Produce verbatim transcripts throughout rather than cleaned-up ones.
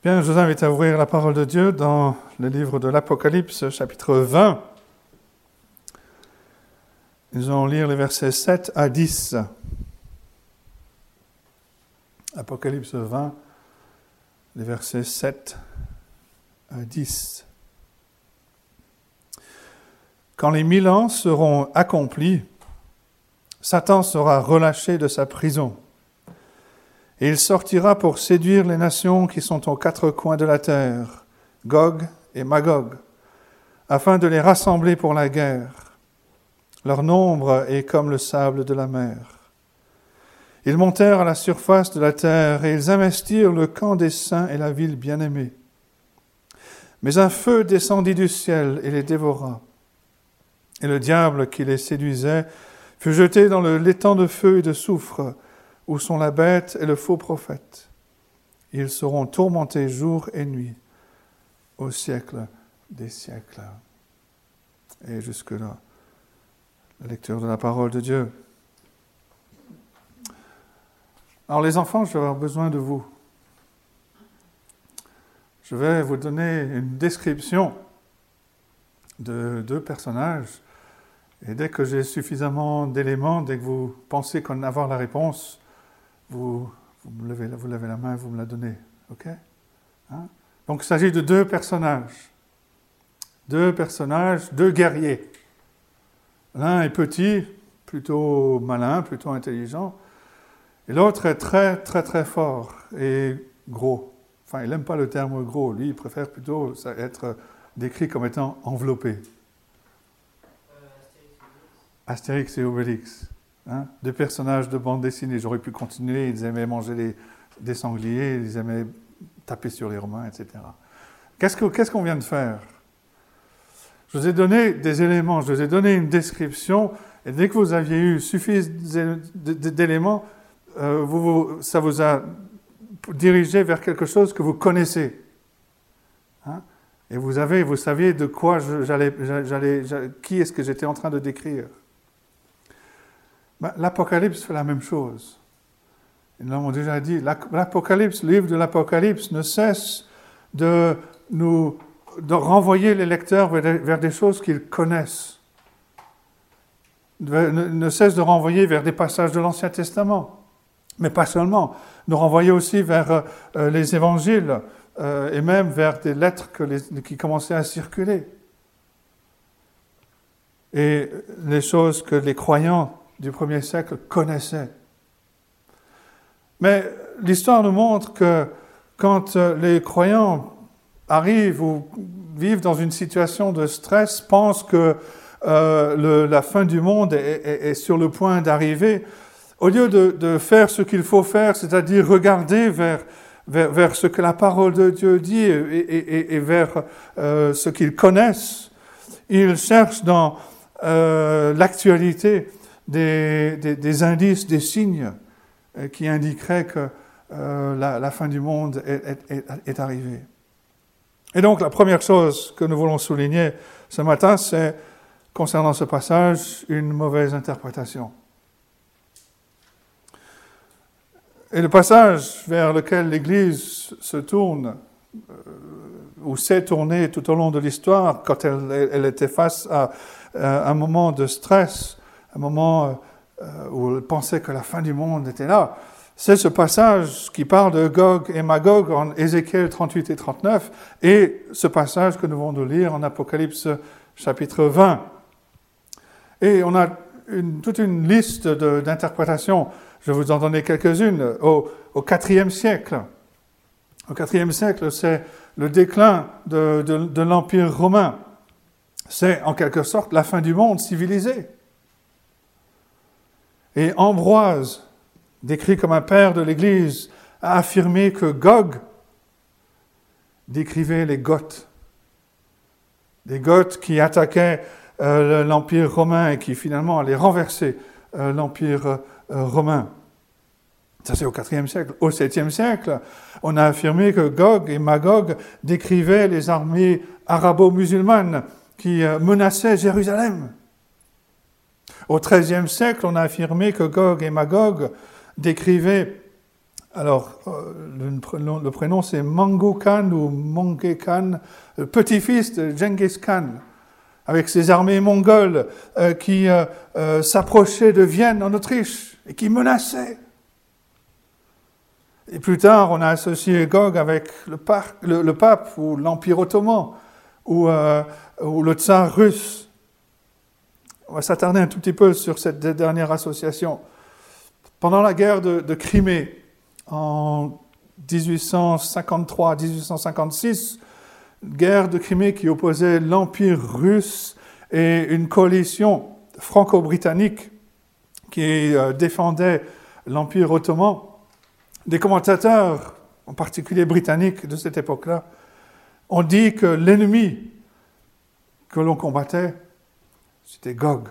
Bien, je vous invite à ouvrir la parole de Dieu dans le livre de l'Apocalypse, chapitre vingt. Nous allons lire les versets sept à dix. Apocalypse vingt, les versets sept à dix. Quand les mille ans seront accomplis, Satan sera relâché de sa prison. Et il sortira pour séduire les nations qui sont aux quatre coins de la terre, Gog et Magog, afin de les rassembler pour la guerre. Leur nombre est comme le sable de la mer. Ils montèrent à la surface de la terre et ils investirent le camp des saints et la ville bien-aimée. Mais un feu descendit du ciel et les dévora. Et le diable qui les séduisait fut jeté dans le l'étang de feu et de soufre, où sont la bête et le faux prophète. Ils seront tourmentés jour et nuit, au siècle des siècles. Et jusque-là, la lecture de la parole de Dieu. Alors les enfants, je vais avoir besoin de vous. Je vais vous donner une description de deux personnages. Et dès que j'ai suffisamment d'éléments, dès que vous pensez qu'on a avoir la réponse, vous, vous, me levez, vous levez la main, vous me la donnez. OK? Hein? Donc il s'agit de deux personnages. Deux personnages, deux guerriers. L'un est petit, plutôt malin, plutôt intelligent. Et l'autre est très, très, très fort et gros. Enfin, il n'aime pas le terme gros. Lui, il préfère plutôt être décrit comme étant enveloppé. Astérix et Obélix, hein? Deux personnages de bande dessinée. J'aurais pu continuer, ils aimaient manger les, des sangliers, ils aimaient taper sur les Romains, et cetera. Qu'est-ce, que, qu'est-ce qu'on vient de faire? Je vous ai donné des éléments, je vous ai donné une description, et dès que vous aviez eu suffisamment d'éléments, euh, vous, vous, ça vous a dirigé vers quelque chose que vous connaissez. Hein? Et vous, avez, vous saviez de quoi je, j'allais, j'allais, j'allais, qui est-ce que j'étais en train de décrire. Ben, l'Apocalypse fait la même chose. Nous l'avons déjà dit, l'Apocalypse, le livre de l'Apocalypse ne cesse de nous de renvoyer les lecteurs vers des, vers des choses qu'ils connaissent. Ne, ne cesse de renvoyer vers des passages de l'Ancien Testament. Mais pas seulement. Nous renvoyer aussi vers euh, les évangiles euh, et même vers des lettres que les, qui commençaient à circuler. Et les choses que les croyants du premier siècle connaissaient. Mais l'histoire nous montre que quand les croyants arrivent ou vivent dans une situation de stress, pensent que euh, le, la fin du monde est, est, est sur le point d'arriver, au lieu de, de faire ce qu'il faut faire, c'est-à-dire regarder vers, vers, vers ce que la parole de Dieu dit et, et, et vers euh, ce qu'ils connaissent, ils cherchent dans euh, l'actualité Des, des, des indices, des signes euh, qui indiqueraient que euh, la, la fin du monde est, est, est arrivée. Et donc, la première chose que nous voulons souligner ce matin, c'est, concernant ce passage, une mauvaise interprétation. Et le passage vers lequel l'Église se tourne, euh, ou s'est tournée tout au long de l'histoire, quand elle, elle était face à, à un moment de stress, un moment euh, où elle pensait que la fin du monde était là, c'est ce passage qui parle de Gog et Magog en Ézéchiel trente-huit et trente-neuf, et ce passage que nous venons de lire en Apocalypse chapitre vingt. Et on a une, toute une liste de, d'interprétations, je vais vous en donner quelques-unes, au, au quatrième siècle. Au quatrième siècle, c'est le déclin de, de, de l'Empire romain. C'est en quelque sorte la fin du monde civilisé. Et Ambroise, décrit comme un père de l'Église, a affirmé que Gog décrivait les Goths. Les Goths qui attaquaient euh, l'Empire romain et qui finalement allaient renverser euh, l'Empire euh, romain. Ça, c'est au quatrième siècle. Au septième siècle, on a affirmé que Gog et Magog décrivaient les armées arabo-musulmanes qui euh, menaçaient Jérusalem. Au treizième siècle, on a affirmé que Gog et Magog décrivaient Alors, le prénom, le prénom c'est Mangu Khan ou Mongke Khan, le petit-fils de Genghis Khan, avec ses armées mongoles euh, qui euh, euh, s'approchaient de Vienne en Autriche et qui menaçaient. Et plus tard, on a associé Gog avec le, par, le, le pape ou l'Empire ottoman ou, euh, ou le tsar russe. On va s'attarder un tout petit peu sur cette dernière association. Pendant la guerre de, de Crimée, en dix-huit cent cinquante-trois à dix-huit cent cinquante-six, guerre de Crimée qui opposait l'Empire russe et une coalition franco-britannique qui euh, défendait l'Empire ottoman. Des commentateurs, en particulier britanniques de cette époque-là, ont dit que l'ennemi que l'on combattait, c'était Gog,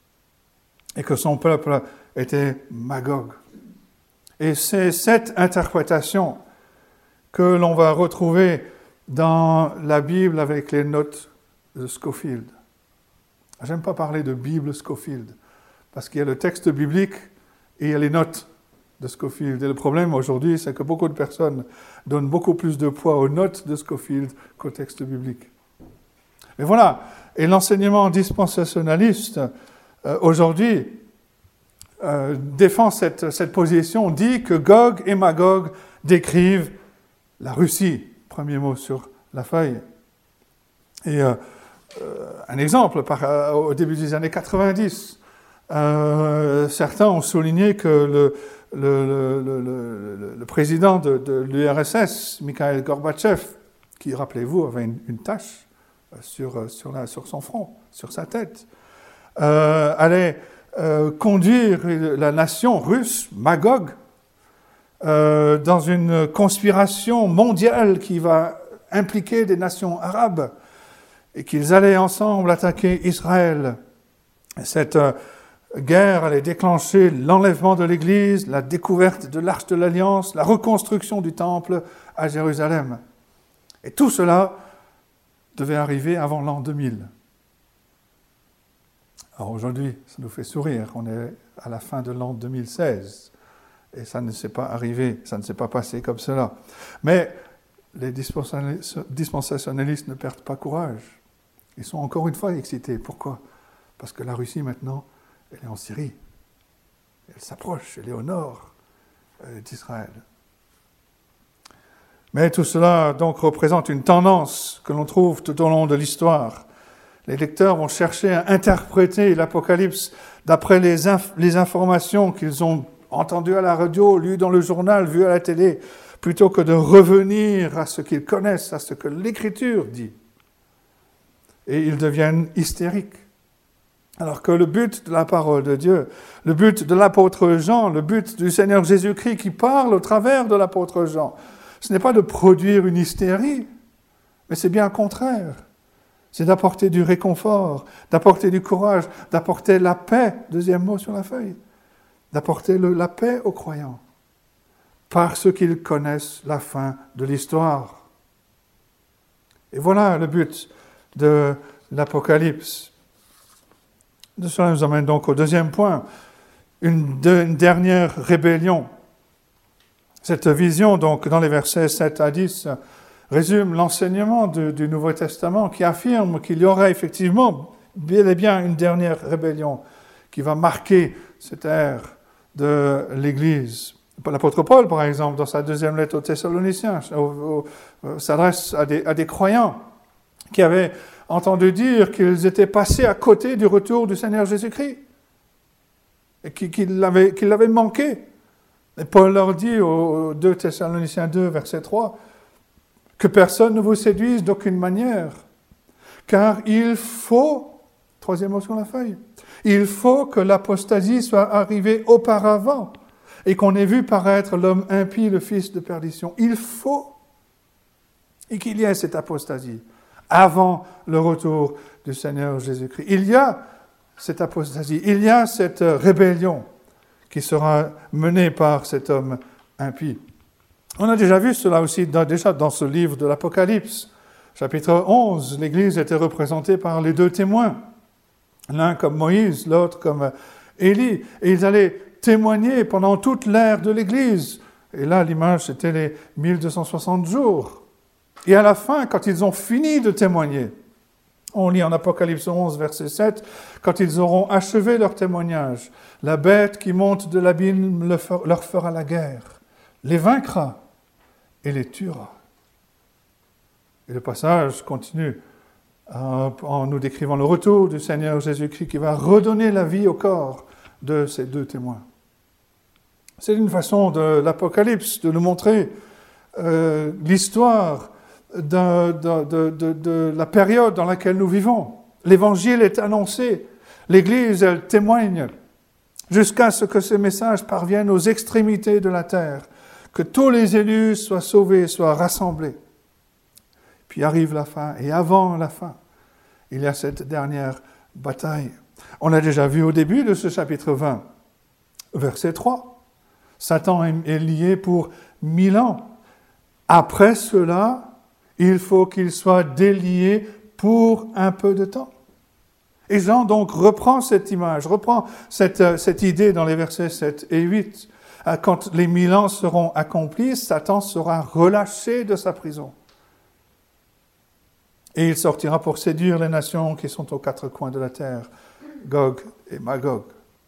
et que son peuple était Magog. Et c'est cette interprétation que l'on va retrouver dans la Bible avec les notes de Scofield. J'aime pas parler de Bible Scofield, parce qu'il y a le texte biblique et il y a les notes de Scofield. Et le problème aujourd'hui, c'est que beaucoup de personnes donnent beaucoup plus de poids aux notes de Scofield qu'au texte biblique. Mais voilà, et l'enseignement dispensationaliste, euh, aujourd'hui, euh, défend cette, cette position, dit que Gog et Magog décrivent la Russie. Premier mot sur la feuille. Et euh, euh, un exemple, par, euh, au début des années quatre-vingt-dix, euh, certains ont souligné que le, le, le, le, le, le président de, de l'U R S S, Mikhail Gorbatchev, qui, rappelez-vous, avait une, une tache sur, sur, la, sur son front, sur sa tête, euh, allait euh, conduire la nation russe, Magog, euh, dans une conspiration mondiale qui va impliquer des nations arabes et qu'ils allaient ensemble attaquer Israël. Cette euh, guerre allait déclencher l'enlèvement de l'Église, la découverte de l'Arche de l'Alliance, la reconstruction du Temple à Jérusalem. Et tout cela devait arriver avant l'an deux mille. Alors aujourd'hui, ça nous fait sourire. On est à la fin de l'an deux mille seize et ça ne s'est pas arrivé, ça ne s'est pas passé comme cela. Mais les dispensationalistes ne perdent pas courage. Ils sont encore une fois excités. Pourquoi ? Parce que la Russie, maintenant, elle est en Syrie. Elle s'approche, elle est au nord d'Israël. Mais tout cela, donc, représente une tendance que l'on trouve tout au long de l'histoire. Les lecteurs vont chercher à interpréter l'Apocalypse d'après les, inf- les informations qu'ils ont entendues à la radio, lues dans le journal, vues à la télé, plutôt que de revenir à ce qu'ils connaissent, à ce que l'Écriture dit. Et ils deviennent hystériques. Alors que le but de la parole de Dieu, le but de l'apôtre Jean, le but du Seigneur Jésus-Christ qui parle au travers de l'apôtre Jean, ce n'est pas de produire une hystérie, mais c'est bien le contraire. C'est d'apporter du réconfort, d'apporter du courage, d'apporter la paix, deuxième mot sur la feuille, d'apporter le, la paix aux croyants, parce qu'ils connaissent la fin de l'histoire. Et voilà le but de l'Apocalypse. De cela nous amène donc au deuxième point, une, de, une dernière rébellion. Cette vision, donc, dans les versets sept à dix, résume l'enseignement du, du Nouveau Testament qui affirme qu'il y aura effectivement bel et bien une dernière rébellion qui va marquer cette ère de l'Église. L'apôtre Paul, par exemple, dans sa deuxième lettre aux Thessaloniciens, au, au, s'adresse à des, à des croyants qui avaient entendu dire qu'ils étaient passés à côté du retour du Seigneur Jésus-Christ et qu'ils l'avaient, qu'ils l'avaient manqué. Et Paul leur dit aux deux Thessaloniciens deux, verset trois, que personne ne vous séduise d'aucune manière, car il faut, troisième mot sur la feuille, il faut que l'apostasie soit arrivée auparavant et qu'on ait vu paraître l'homme impie, le fils de perdition. Il faut et qu'il y ait cette apostasie avant le retour du Seigneur Jésus-Christ. Il y a cette apostasie, il y a cette rébellion qui sera menée par cet homme impie. On a déjà vu cela aussi dans, déjà dans ce livre de l'Apocalypse. Chapitre onze, l'Église était représentée par les deux témoins, l'un comme Moïse, l'autre comme Élie, et ils allaient témoigner pendant toute l'ère de l'Église Et là, l'image, c'était les mille deux cent soixante jours. Et à la fin, quand ils ont fini de témoigner, on lit en Apocalypse onze, verset sept, quand ils auront achevé leur témoignage, la bête qui monte de l'abîme leur fera la guerre, les vaincra et les tuera. Et le passage continue en nous décrivant le retour du Seigneur Jésus-Christ qui va redonner la vie au corps de ces deux témoins. C'est une façon de l'Apocalypse de nous montrer euh, l'histoire de, de, de, de, de la période dans laquelle nous vivons. L'Évangile est annoncé, l'Église, elle témoigne, jusqu'à ce que ce message parvienne aux extrémités de la terre, que tous les élus soient sauvés, soient rassemblés. Puis arrive la fin, et avant la fin, il y a cette dernière bataille. On l'a déjà vu au début de ce chapitre vingt, verset trois. Satan est lié pour mille ans. Après cela, il faut qu'il soit délié pour un peu de temps. Et Jean donc reprend cette image, reprend cette, cette idée dans les versets sept et huit. Quand les mille ans seront accomplis, Satan sera relâché de sa prison. Et il sortira pour séduire les nations qui sont aux quatre coins de la terre, Gog et Magog.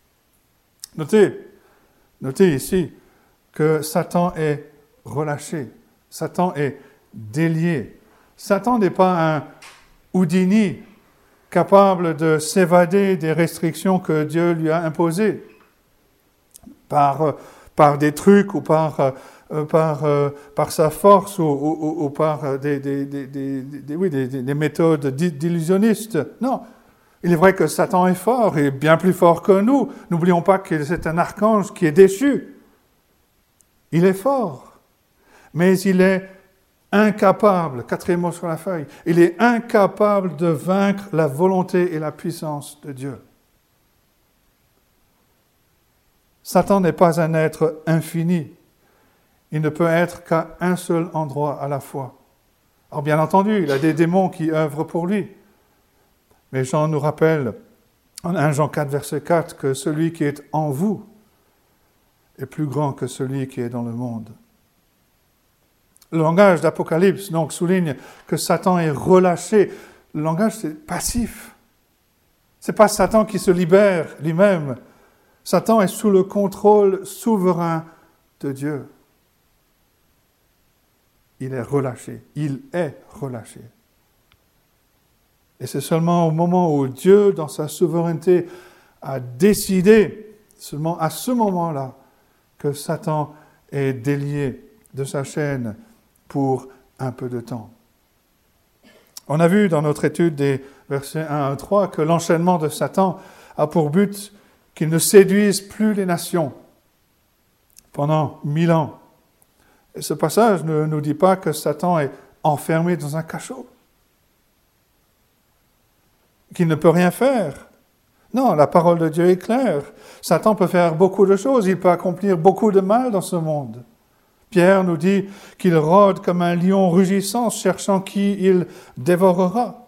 Notez, notez ici que Satan est relâché, Satan est délié. Satan n'est pas un Houdini capable de s'évader des restrictions que Dieu lui a imposées par, par des trucs ou par, euh, par, euh, par sa force ou, ou, ou par des, des, des, des, des, oui, des, des méthodes d'illusionnistes. Non, il est vrai que Satan est fort et bien plus fort que nous. N'oublions pas que c'est un archange qui est déchu. Il est fort, mais il est incapable, quatrième mot sur la feuille, il est incapable de vaincre la volonté et la puissance de Dieu. Satan n'est pas un être infini. Il ne peut être qu'à un seul endroit à la fois. Alors bien entendu, il a des démons qui œuvrent pour lui. Mais Jean nous rappelle, en premier Jean quatre, verset quatre, que celui qui est en vous est plus grand que celui qui est dans le monde. Le langage d'Apocalypse donc souligne que Satan est relâché. Le langage, c'est passif. Ce n'est pas Satan qui se libère lui-même. Satan est sous le contrôle souverain de Dieu. Il est relâché. Il est relâché. Et c'est seulement au moment où Dieu, dans sa souveraineté, a décidé, seulement à ce moment-là, que Satan est délié de sa chaîne pour un peu de temps. On a vu dans notre étude des versets un à trois que l'enchaînement de Satan a pour but qu'il ne séduise plus les nations pendant mille ans. Et ce passage ne nous dit pas que Satan est enfermé dans un cachot, qu'il ne peut rien faire. Non, la parole de Dieu est claire. Satan peut faire beaucoup de choses, il peut accomplir beaucoup de mal dans ce monde. Pierre nous dit qu'il rôde comme un lion rugissant, cherchant qui il dévorera.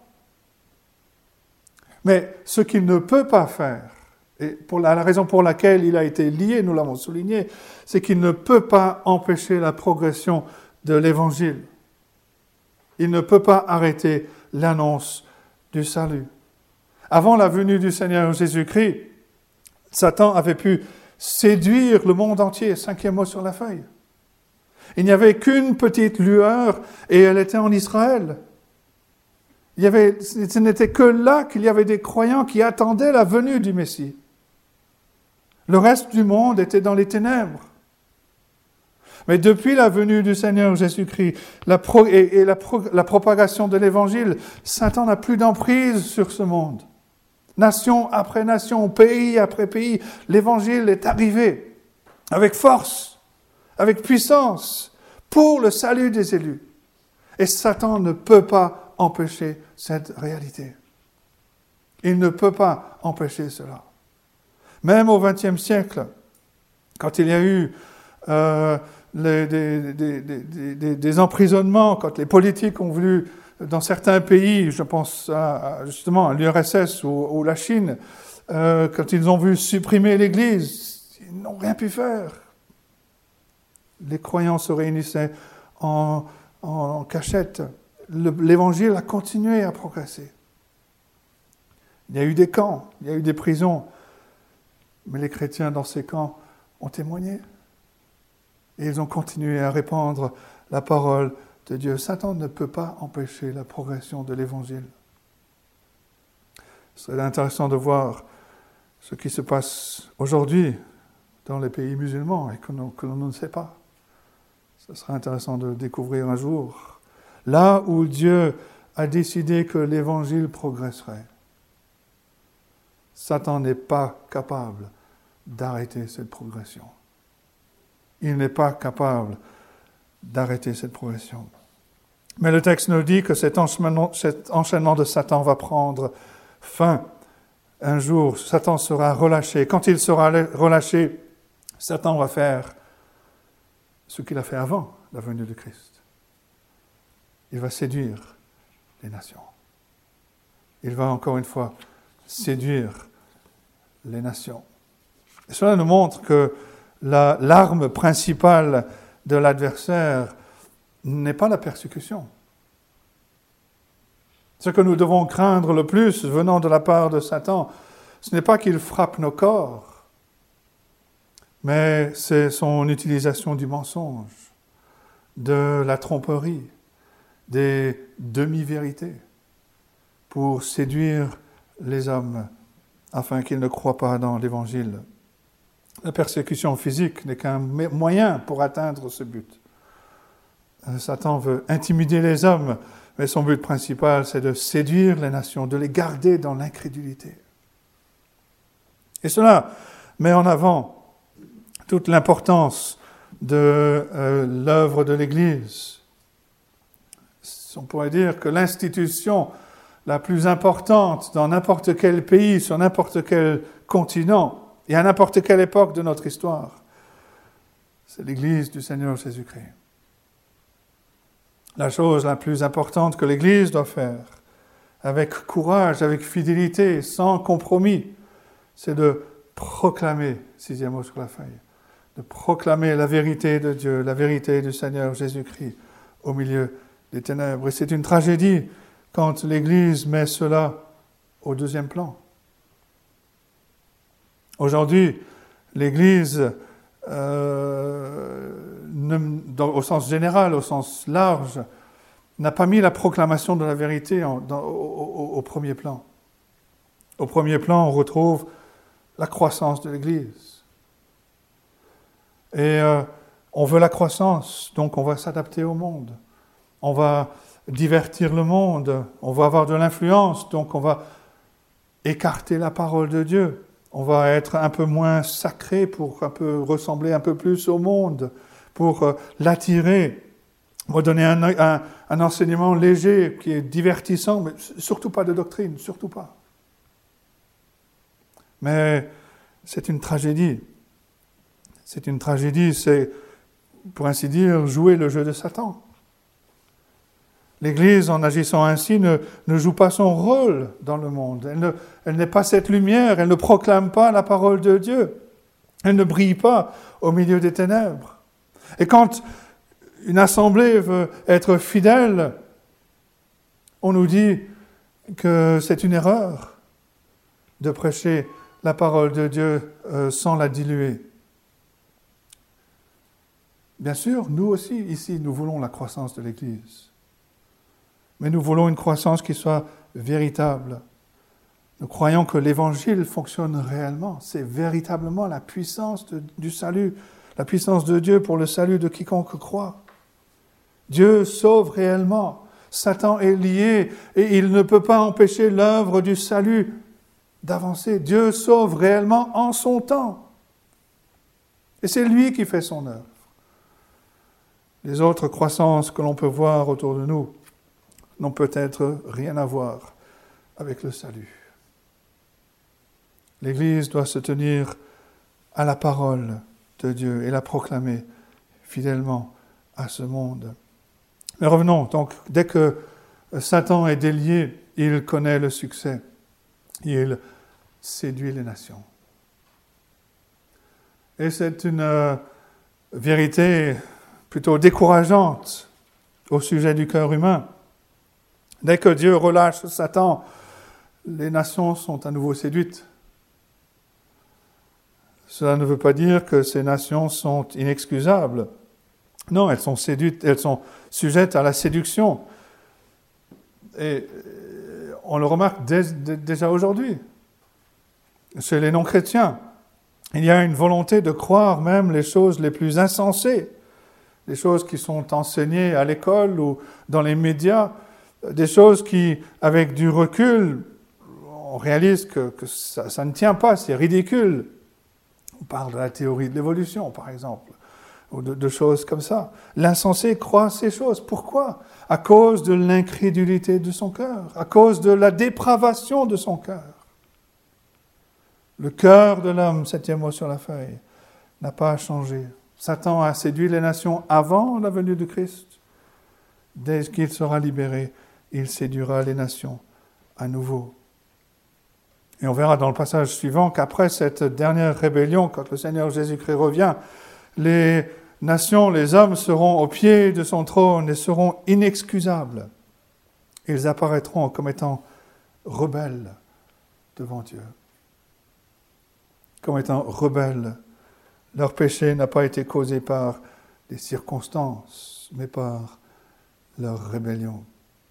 Mais ce qu'il ne peut pas faire, et pour la, la raison pour laquelle il a été lié, nous l'avons souligné, c'est qu'il ne peut pas empêcher la progression de l'Évangile. Il ne peut pas arrêter l'annonce du salut. Avant la venue du Seigneur Jésus-Christ, Satan avait pu séduire le monde entier, cinquième mot sur la feuille. Il n'y avait qu'une petite lueur et elle était en Israël. Il y avait, ce n'était que là qu'il y avait des croyants qui attendaient la venue du Messie. Le reste du monde était dans les ténèbres. Mais depuis la venue du Seigneur Jésus-Christ la pro, et, et la, pro, la propagation de l'Évangile, Satan n'a plus d'emprise sur ce monde. Nation après nation, pays après pays, l'Évangile est arrivé avec force, avec puissance, pour le salut des élus. Et Satan ne peut pas empêcher cette réalité. Il ne peut pas empêcher cela. Même au vingtième siècle, quand il y a eu euh, les, des, des, des, des, des emprisonnements, quand les politiques ont voulu, dans certains pays, je pense à, justement à l'U R S S ou, ou la Chine, euh, quand ils ont voulu supprimer l'Église, ils n'ont rien pu faire. Les croyants se réunissaient en, en, en cachette. Le, l'évangile a continué à progresser. Il y a eu des camps, il y a eu des prisons, mais les chrétiens dans ces camps ont témoigné. Et ils ont continué à répandre la parole de Dieu. Satan ne peut pas empêcher la progression de l'évangile. Ce serait intéressant de voir ce qui se passe aujourd'hui dans les pays musulmans et que l'on, que l'on ne sait pas. Ce serait intéressant de découvrir un jour. Là où Dieu a décidé que l'évangile progresserait, Satan n'est pas capable d'arrêter cette progression. Il n'est pas capable d'arrêter cette progression. Mais le texte nous dit que cet enchaînement, cet enchaînement de Satan va prendre fin. Un jour, Satan sera relâché. Quand il sera relâché, Satan va faire ce qu'il a fait avant la venue de Christ. Il va séduire les nations. Il va encore une fois séduire les nations. Et cela nous montre que la, l'arme principale de l'adversaire n'est pas la persécution. Ce que nous devons craindre le plus venant de la part de Satan, ce n'est pas qu'il frappe nos corps, mais c'est son utilisation du mensonge, de la tromperie, des demi-vérités, pour séduire les hommes afin qu'ils ne croient pas dans l'Évangile. La persécution physique n'est qu'un moyen pour atteindre ce but. Satan veut intimider les hommes, mais son but principal, c'est de séduire les nations, de les garder dans l'incrédulité. Et cela met en avant toute l'importance de euh, l'œuvre de l'Église. On pourrait dire que l'institution la plus importante dans n'importe quel pays, sur n'importe quel continent, et à n'importe quelle époque de notre histoire, c'est l'Église du Seigneur Jésus-Christ. La chose la plus importante que l'Église doit faire, avec courage, avec fidélité, sans compromis, c'est de proclamer, sixième mot sur la feuille, de proclamer la vérité de Dieu, la vérité du Seigneur Jésus-Christ au milieu des ténèbres. Et c'est une tragédie quand l'Église met cela au deuxième plan. Aujourd'hui, l'Église, euh, ne, dans, au sens général, au sens large, n'a pas mis la proclamation de la vérité en, dans, au, au, au premier plan. Au premier plan, on retrouve la croissance de l'Église. Et euh, on veut la croissance, donc on va s'adapter au monde. On va divertir le monde, on va avoir de l'influence, donc on va écarter la parole de Dieu. On va être un peu moins sacré pour un peu ressembler un peu plus au monde, pour euh, l'attirer. On va donner un, un, un enseignement léger qui est divertissant, mais surtout pas de doctrine, surtout pas. Mais c'est une tragédie. C'est une tragédie, c'est, pour ainsi dire, jouer le jeu de Satan. L'Église, en agissant ainsi, ne, ne joue pas son rôle dans le monde. Elle, ne, elle n'est pas cette lumière, elle ne proclame pas la parole de Dieu. Elle ne brille pas au milieu des ténèbres. Et quand une assemblée veut être fidèle, on nous dit que c'est une erreur de prêcher la parole de Dieu euh, sans la diluer. Bien sûr, nous aussi, ici, nous voulons la croissance de l'Église. Mais nous voulons une croissance qui soit véritable. Nous croyons que l'Évangile fonctionne réellement. C'est véritablement la puissance de, du salut, la puissance de Dieu pour le salut de quiconque croit. Dieu sauve réellement. Satan est lié et il ne peut pas empêcher l'œuvre du salut d'avancer. Dieu sauve réellement en son temps. Et c'est lui qui fait son œuvre. Les autres croissances que l'on peut voir autour de nous n'ont peut-être rien à voir avec le salut. L'Église doit se tenir à la parole de Dieu et la proclamer fidèlement à ce monde. Mais revenons, donc, dès que Satan est délié, il connaît le succès. Il séduit les nations. Et c'est une euh, vérité plutôt décourageantes au sujet du cœur humain. Dès que Dieu relâche Satan, les nations sont à nouveau séduites. Cela ne veut pas dire que ces nations sont inexcusables. Non, elles sont séduites, elles sont sujettes à la séduction. Et on le remarque dès, dès, déjà aujourd'hui. Chez les non-chrétiens, il y a une volonté de croire même les choses les plus insensées, les choses qui sont enseignées à l'école ou dans les médias, des choses qui, avec du recul, on réalise que, que ça, ça ne tient pas, c'est ridicule. On parle de la théorie de l'évolution, par exemple, ou de, de choses comme ça. L'insensé croit ces choses. Pourquoi ? À cause de l'incrédulité de son cœur, à cause de la dépravation de son cœur. Le cœur de l'homme, septième mot sur la feuille, n'a pas changé. Satan a séduit les nations avant la venue de Christ. Dès qu'il sera libéré, il séduira les nations à nouveau. Et on verra dans le passage suivant qu'après cette dernière rébellion, quand le Seigneur Jésus-Christ revient, les nations, les hommes seront au pied de son trône et seront inexcusables. Ils apparaîtront comme étant rebelles devant Dieu. Comme étant rebelles. Leur péché n'a pas été causé par des circonstances, mais par leur rébellion.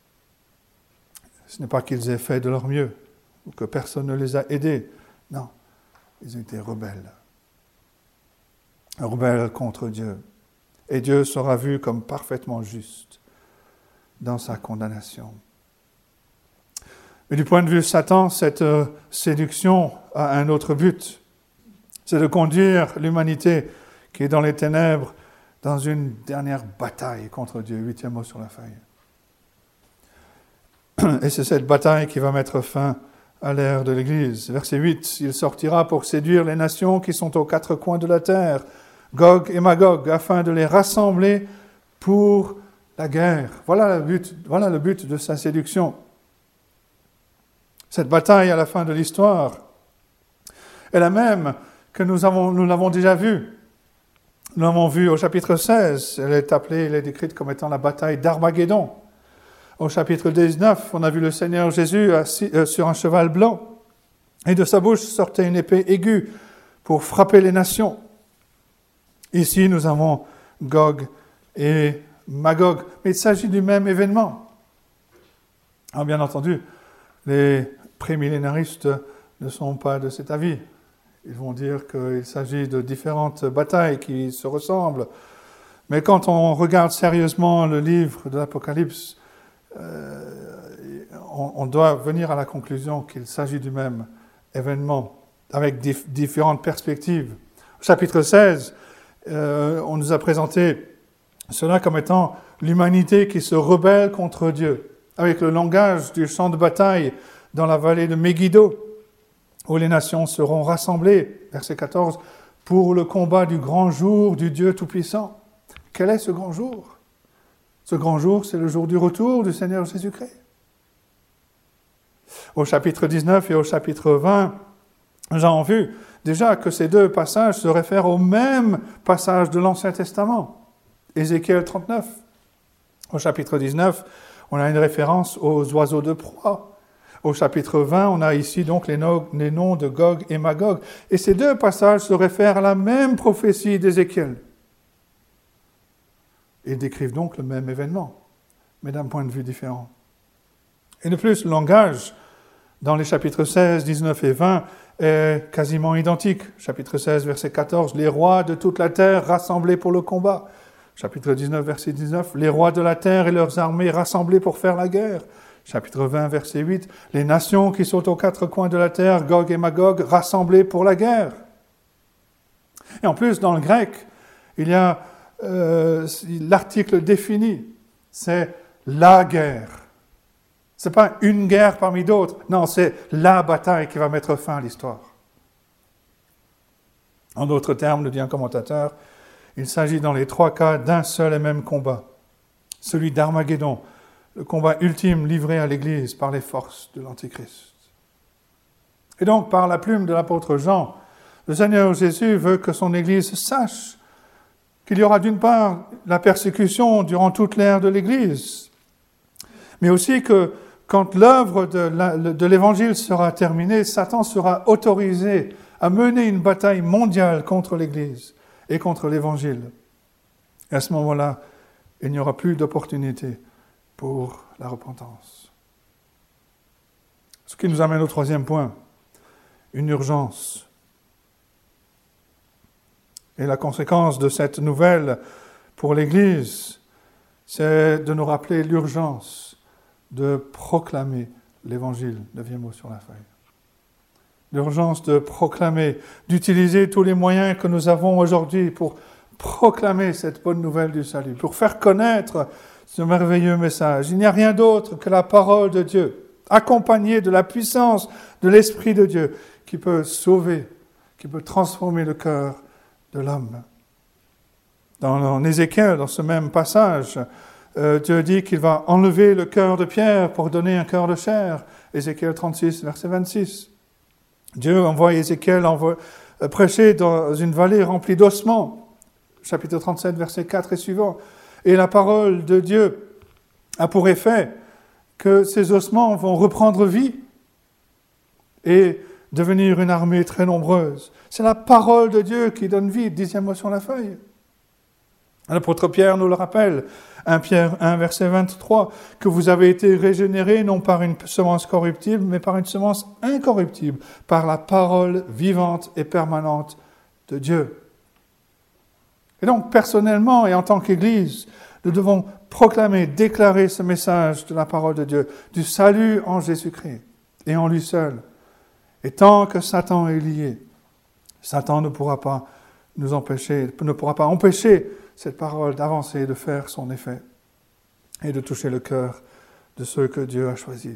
Ce n'est pas qu'ils aient fait de leur mieux, ou que personne ne les a aidés. Non, ils ont été rebelles. Rebelles contre Dieu. Et Dieu sera vu comme parfaitement juste dans sa condamnation. Mais du point de vue de Satan, cette séduction a un autre but. C'est de conduire l'humanité qui est dans les ténèbres dans une dernière bataille contre Dieu. Huitième mot sur la feuille. Et c'est cette bataille qui va mettre fin à l'ère de l'Église. Verset huit, « Il sortira pour séduire les nations qui sont aux quatre coins de la terre, Gog et Magog, afin de les rassembler pour la guerre. » Voilà le but, voilà le but de sa séduction. Cette bataille à la fin de l'histoire est la même que nous, avons, nous l'avons déjà vue. Nous l'avons vue au chapitre seize. Elle est appelée, elle est décrite comme étant la bataille d'Armageddon. Au chapitre dix-neuf, on a vu le Seigneur Jésus assis, euh, sur un cheval blanc, et de sa bouche sortait une épée aiguë pour frapper les nations. Ici, nous avons Gog et Magog, mais il s'agit du même événement. Alors, bien entendu, les prémillénaristes ne sont pas de cet avis. Ils vont dire qu'il s'agit de différentes batailles qui se ressemblent. Mais quand on regarde sérieusement le livre de l'Apocalypse, euh, on, on doit venir à la conclusion qu'il s'agit du même événement, avec dif- différentes perspectives. Au chapitre seize, euh, on nous a présenté cela comme étant l'humanité qui se rebelle contre Dieu, avec le langage du champ de bataille dans la vallée de Megiddo, où les nations seront rassemblées, verset quatorze, pour le combat du grand jour du Dieu Tout-Puissant. Quel est ce grand jour ? Ce grand jour, c'est le jour du retour du Seigneur Jésus-Christ. Au chapitre dix-neuf et au chapitre vingt, nous avons vu déjà que ces deux passages se réfèrent au même passage de l'Ancien Testament, Ézéchiel trente-neuf. Au chapitre dix-neuf, on a une référence aux oiseaux de proie. Au chapitre vingt, on a ici donc les, no- les noms de Gog et Magog. Et ces deux passages se réfèrent à la même prophétie d'Ézéchiel. Ils décrivent donc le même événement, mais d'un point de vue différent. Et de plus, le langage dans les chapitres seize, dix-neuf et vingt est quasiment identique. Chapitre seize, verset quatorze, « Les rois de toute la terre rassemblés pour le combat ». Chapitre dix-neuf, verset dix-neuf, « Les rois de la terre et leurs armées rassemblés pour faire la guerre ». Chapitre vingt, verset huit, « Les nations qui sont aux quatre coins de la terre, Gog et Magog, rassemblés pour la guerre ». Et en plus, dans le grec, il y a euh, l'article défini, c'est « la guerre ». Ce n'est pas une guerre parmi d'autres, non, c'est la bataille qui va mettre fin à l'histoire. En d'autres termes, nous dit un commentateur, il s'agit dans les trois cas d'un seul et même combat, celui d'Armageddon, le combat ultime livré à l'Église par les forces de l'Antéchrist. Et donc, par la plume de l'apôtre Jean, le Seigneur Jésus veut que son Église sache qu'il y aura d'une part la persécution durant toute l'ère de l'Église, mais aussi que quand l'œuvre de, la, de l'Évangile sera terminée, Satan sera autorisé à mener une bataille mondiale contre l'Église et contre l'Évangile. Et à ce moment-là, il n'y aura plus d'opportunité pour la repentance. Ce qui nous amène au troisième point, une urgence. Et la conséquence de cette nouvelle pour l'Église, c'est de nous rappeler l'urgence de proclamer l'Évangile. Neuvième mot sur la feuille. L'urgence de proclamer, d'utiliser tous les moyens que nous avons aujourd'hui pour proclamer cette bonne nouvelle du salut, pour faire connaître ce merveilleux message. Il n'y a rien d'autre que la parole de Dieu, accompagnée de la puissance de l'Esprit de Dieu, qui peut sauver, qui peut transformer le cœur de l'homme. Dans Ézéchiel, dans ce même passage, euh, Dieu dit qu'il va enlever le cœur de pierre pour donner un cœur de chair. Ézéchiel trente-six, verset vingt-six. Dieu envoie Ézéchiel envoie, euh, prêcher dans une vallée remplie d'ossements. Chapitre trente-sept, verset quatre et suivant. Et la parole de Dieu a pour effet que ces ossements vont reprendre vie et devenir une armée très nombreuse. C'est la parole de Dieu qui donne vie, dixième mot sur la feuille. L'apôtre Pierre nous le rappelle, un Pierre un, verset vingt-trois, que vous avez été régénérés non par une semence corruptible, mais par une semence incorruptible, par la parole vivante et permanente de Dieu. Et donc, personnellement et en tant qu'Église, nous devons proclamer, déclarer ce message de la parole de Dieu, du salut en Jésus-Christ et en lui seul. Et tant que Satan est lié, Satan ne pourra pas nous empêcher, ne pourra pas empêcher cette parole d'avancer et de faire son effet et de toucher le cœur de ceux que Dieu a choisis.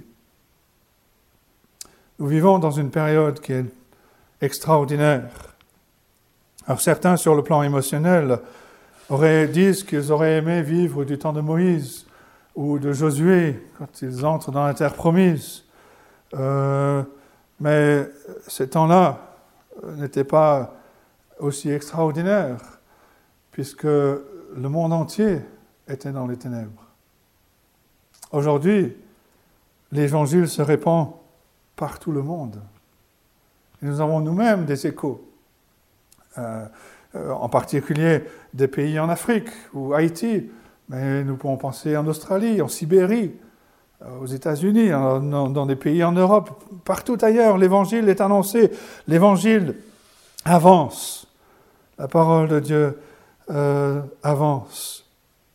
Nous vivons dans une période qui est extraordinaire. Alors certains, sur le plan émotionnel, auraient, disent qu'ils auraient aimé vivre du temps de Moïse ou de Josué quand ils entrent dans la terre promise. Euh, mais ces temps-là n'étaient pas aussi extraordinaires, puisque le monde entier était dans les ténèbres. Aujourd'hui, l'Évangile se répand par tout le monde. Et nous avons nous-mêmes des échos. Euh, euh, en particulier des pays en Afrique ou Haïti, mais nous pouvons penser en Australie, en Sibérie, euh, aux États-Unis, en, dans, dans des pays en Europe, partout ailleurs, l'Évangile est annoncé, l'Évangile avance, la parole de Dieu euh, avance,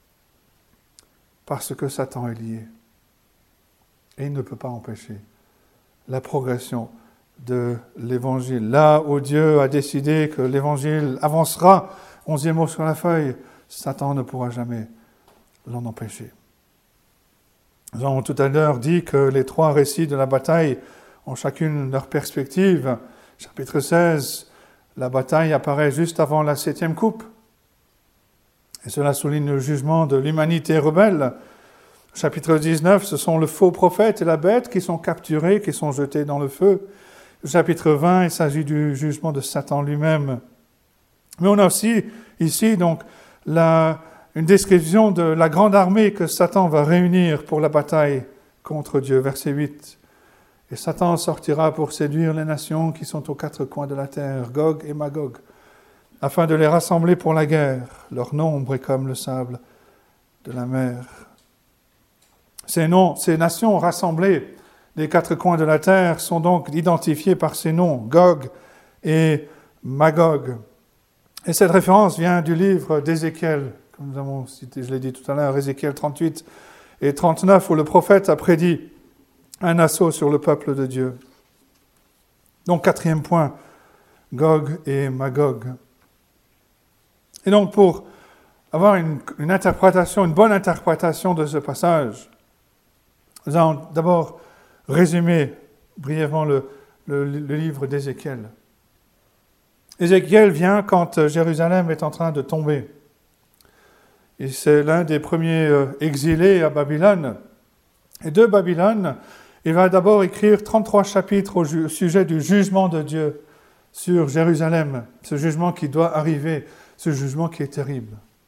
parce que Satan est lié, et il ne peut pas empêcher la progression de l'Évangile. Là où Dieu a décidé que l'Évangile avancera, onzième mot sur la feuille, Satan ne pourra jamais l'en empêcher. Nous avons tout à l'heure dit que les trois récits de la bataille ont chacune leur perspective. Chapitre seize, la bataille apparaît juste avant la septième coupe. Et cela souligne le jugement de l'humanité rebelle. Chapitre dix-neuf, ce sont le faux prophète et la bête qui sont capturés, qui sont jetés dans le feu. Chapitre vingt, il s'agit du jugement de Satan lui-même. Mais on a aussi ici donc la, une description de la grande armée que Satan va réunir pour la bataille contre Dieu. Verset huit. Et Satan sortira pour séduire les nations qui sont aux quatre coins de la terre, Gog et Magog, afin de les rassembler pour la guerre. Leur nombre est comme le sable de la mer. Ces noms, ces nations rassemblées des quatre coins de la terre sont donc identifiés par ces noms, Gog et Magog. Et cette référence vient du livre d'Ézéchiel, comme nous avons cité, je l'ai dit tout à l'heure, Ézéchiel trente-huit et trente-neuf, où le prophète a prédit un assaut sur le peuple de Dieu. Donc, quatrième point, Gog et Magog. Et donc, pour avoir une, une interprétation, une bonne interprétation de ce passage, nous allons d'abord résumer brièvement le, le, le livre d'Ézéchiel. Ézéchiel vient quand Jérusalem est en train de tomber. Et c'est l'un des premiers exilés à Babylone. Et de Babylone, il va d'abord écrire trente-trois chapitres au ju- sujet du jugement de Dieu sur Jérusalem. Ce jugement qui doit arriver, ce jugement qui est terrible.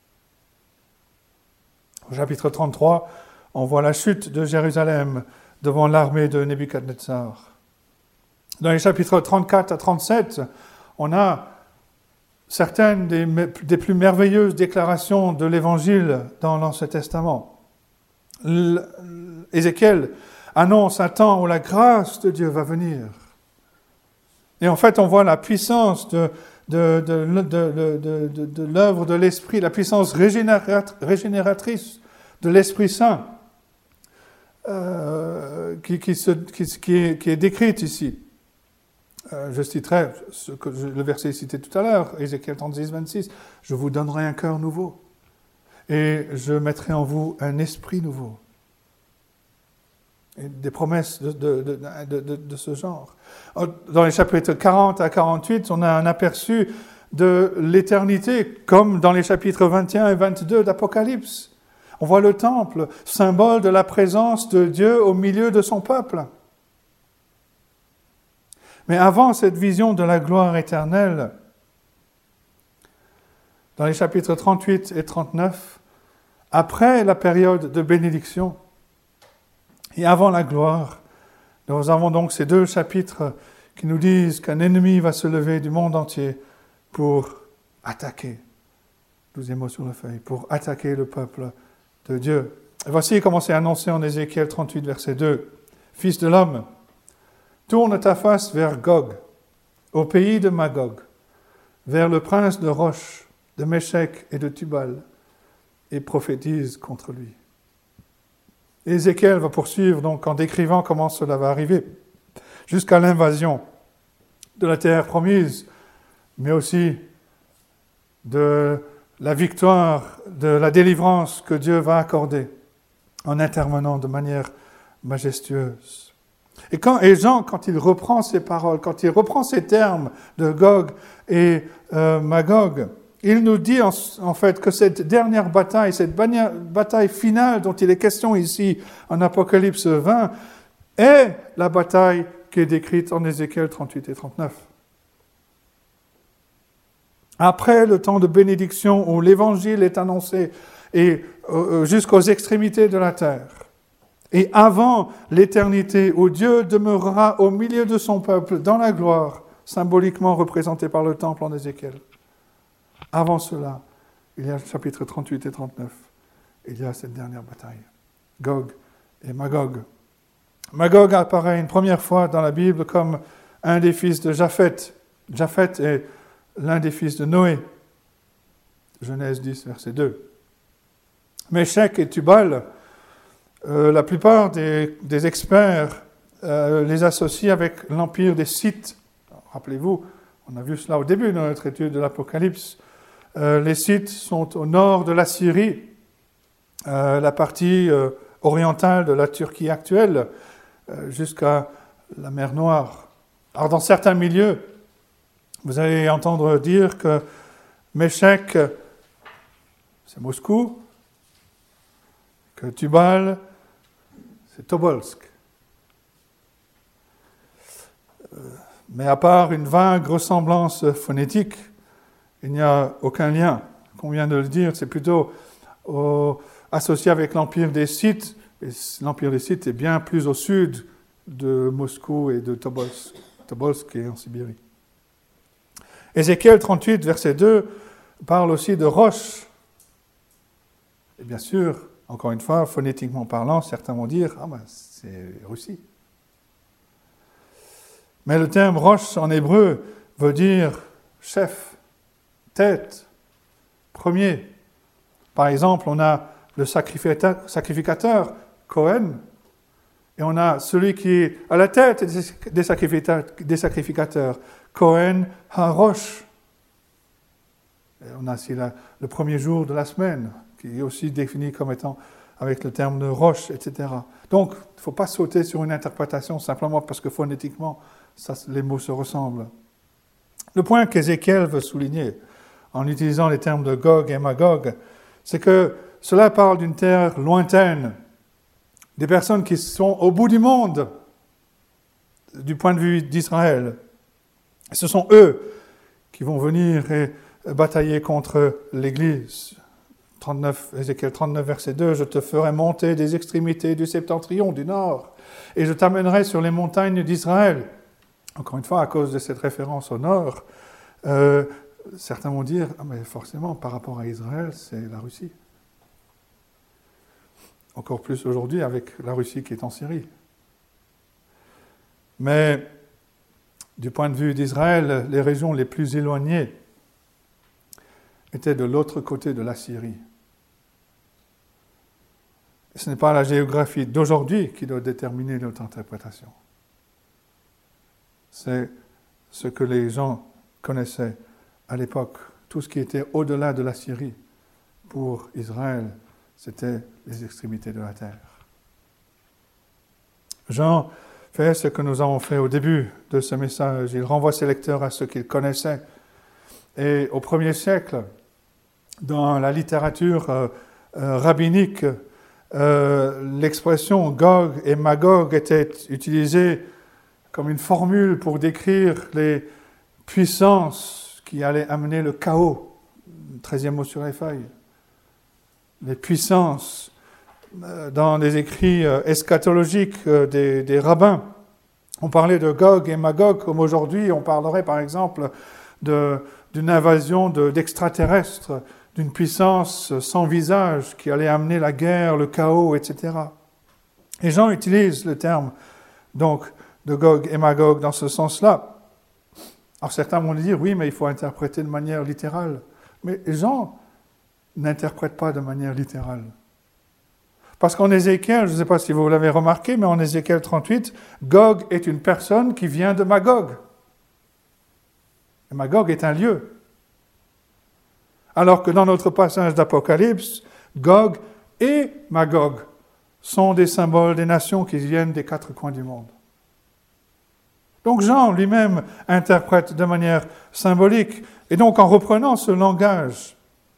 Au chapitre trente-trois, on voit la chute de Jérusalem devant l'armée de Nebuchadnezzar. Dans les chapitres trente-quatre à trente-sept, on a certaines des, des plus merveilleuses déclarations de l'Évangile dans l'Ancien Testament. Ézéchiel annonce un temps où la grâce de Dieu va venir. Et en fait, on voit la puissance de, de, de, de, de, de, de, de l'œuvre de l'Esprit, la puissance régénératrice de l'Esprit Saint euh, qui, qui, se, qui, qui, est, qui est décrite ici. Euh, je citerai ce que je, le verset cité tout à l'heure, Ézéchiel trente-six, vingt-six. « Je vous donnerai un cœur nouveau et je mettrai en vous un esprit nouveau. » Et des promesses de, de, de, de, de, de ce genre. Dans les chapitres quarante à quarante-huit, on a un aperçu de l'éternité, comme dans les chapitres vingt et un et vingt-deux d'Apocalypse. On voit le temple, symbole de la présence de Dieu au milieu de son peuple. Mais avant cette vision de la gloire éternelle, dans les chapitres trente-huit et trente-neuf, après la période de bénédiction, et avant la gloire, nous avons donc ces deux chapitres qui nous disent qu'un ennemi va se lever du monde entier pour attaquer, douzième mot sur la feuille, pour attaquer le peuple de Dieu. Et voici comment c'est annoncé en Ézéchiel trente-huit, verset deux. « Fils de l'homme, tourne ta face vers Gog, au pays de Magog, vers le prince de Roche, de Méchec et de Tubal, et prophétise contre lui. » Ézéchiel va poursuivre donc en décrivant comment cela va arriver, jusqu'à l'invasion de la terre promise, mais aussi de la victoire, de la délivrance que Dieu va accorder en intervenant de manière majestueuse. Et, quand, et Jean, quand il reprend ces paroles, quand il reprend ces termes de Gog et euh, Magog, il nous dit en, en fait que cette dernière bataille, cette bataille finale dont il est question ici en Apocalypse vingt, est la bataille qui est décrite en Ézéchiel trente-huit et trente-neuf. Après le temps de bénédiction où l'Évangile est annoncé et euh, jusqu'aux extrémités de la terre, et avant l'éternité où Dieu demeurera au milieu de son peuple dans la gloire, symboliquement représentée par le temple en Ézéchiel. Avant cela, il y a le chapitre trente-huit et trente-neuf. Il y a cette dernière bataille. Gog et Magog. Magog apparaît une première fois dans la Bible comme un des fils de Japheth. Japheth est l'un des fils de Noé. Genèse dix, verset deux. Méchec et Tubal, euh, la plupart des, des experts euh, les associent avec l'empire des Scythes. Alors, rappelez-vous, on a vu cela au début de notre étude de l'Apocalypse. Euh, les Scythes sont au nord de la Syrie, euh, la partie euh, orientale de la Turquie actuelle, euh, jusqu'à la mer Noire. Alors dans certains milieux, vous allez entendre dire que Méchec, c'est Moscou, que Tubal, c'est Tobolsk. Euh, mais à part une vague ressemblance phonétique, il n'y a aucun lien. Qu'on vient de le dire, c'est plutôt au, associé avec l'empire des Scythes. Et l'empire des Scythes est bien plus au sud de Moscou et de Tobolsk, Tobolsk qui est en Sibérie. Ézéchiel trente-huit, verset deux, parle aussi de roche. Et bien sûr, encore une fois, phonétiquement parlant, certains vont dire « Ah ben, c'est Russie ». Mais le terme roche en hébreu veut dire chef, tête, premier. Par exemple, on a le sacrificateur, sacrificateur Cohen, et on a celui qui est à la tête des sacrificateurs, des sacrificateurs Cohen HaRosh. Et on a aussi la, le premier jour de la semaine, qui est aussi défini comme étant avec le terme de roche, et cetera. Donc, il ne faut pas sauter sur une interprétation simplement parce que phonétiquement, ça, les mots se ressemblent. Le point qu'Ézéchiel veut souligner, en utilisant les termes de Gog et Magog, c'est que cela parle d'une terre lointaine, des personnes qui sont au bout du monde, du point de vue d'Israël. Ce sont eux qui vont venir et batailler contre l'Église, trente-neuf, Ézéchiel trente-neuf, verset deux, « Je te ferai monter des extrémités du septentrion, du nord, et je t'amènerai sur les montagnes d'Israël. » Encore une fois, à cause de cette référence au nord, euh, certains vont dire, ah, mais forcément, par rapport à Israël, c'est la Russie. Encore plus aujourd'hui avec la Russie qui est en Syrie. Mais du point de vue d'Israël, les régions les plus éloignées étaient de l'autre côté de la Syrie. Ce n'est pas la géographie d'aujourd'hui qui doit déterminer notre interprétation. C'est ce que les gens connaissaient à l'époque. Tout ce qui était au-delà de la Syrie, pour Israël, c'était les extrémités de la terre. Jean fait ce que nous avons fait au début de ce message. Il renvoie ses lecteurs à ce qu'il connaissait. Et au premier siècle, dans la littérature euh, euh, rabbinique, euh, l'expression Gog et Magog était utilisée comme une formule pour décrire les puissances qui allaient amener le chaos. Treizième mot sur les feuilles. Les puissances euh, dans les écrits euh, eschatologiques euh, des, des rabbins. On parlait de Gog et Magog comme aujourd'hui, on parlerait par exemple de, d'une invasion de, d'extraterrestres, d'une puissance sans visage qui allait amener la guerre, le chaos, et cetera. Et Jean utilise le terme donc de Gog et Magog dans ce sens-là. Alors certains vont dire, oui, mais il faut interpréter de manière littérale. Mais Jean n'interprète pas de manière littérale. Parce qu'en Ézéchiel, je ne sais pas si vous l'avez remarqué, mais en Ézéchiel trente-huit, Gog est une personne qui vient de Magog. Et Magog est un lieu. Alors que dans notre passage d'Apocalypse, Gog et Magog sont des symboles des nations qui viennent des quatre coins du monde. Donc Jean lui-même interprète de manière symbolique. Et donc en reprenant ce langage,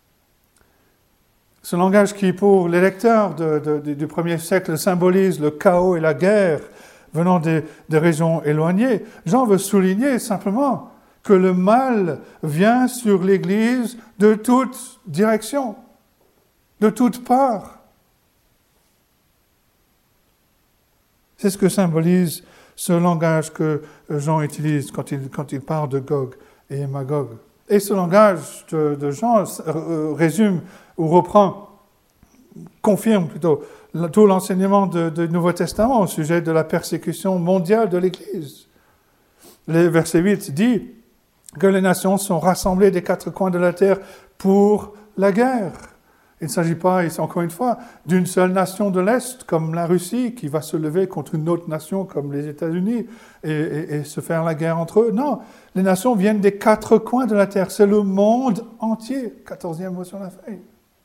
ce langage qui pour les lecteurs de, de, de, du premier siècle symbolise le chaos et la guerre venant des, des régions éloignées, Jean veut souligner simplement que le mal vient sur l'Église de toute direction, de toutes parts. C'est ce que symbolise ce langage que Jean utilise quand il, quand il parle de Gog et Magog. Et ce langage de, de Jean résume ou reprend, confirme plutôt, tout l'enseignement du Nouveau Testament au sujet de la persécution mondiale de l'Église. Le verset huit dit que les nations sont rassemblées des quatre coins de la terre pour la guerre. Il ne s'agit pas, encore une fois, d'une seule nation de l'Est, comme la Russie, qui va se lever contre une autre nation comme les États-Unis et, et, et se faire la guerre entre eux. Non, les nations viennent des quatre coins de la terre. C'est le monde entier. Quatorzième mot sur la feuille.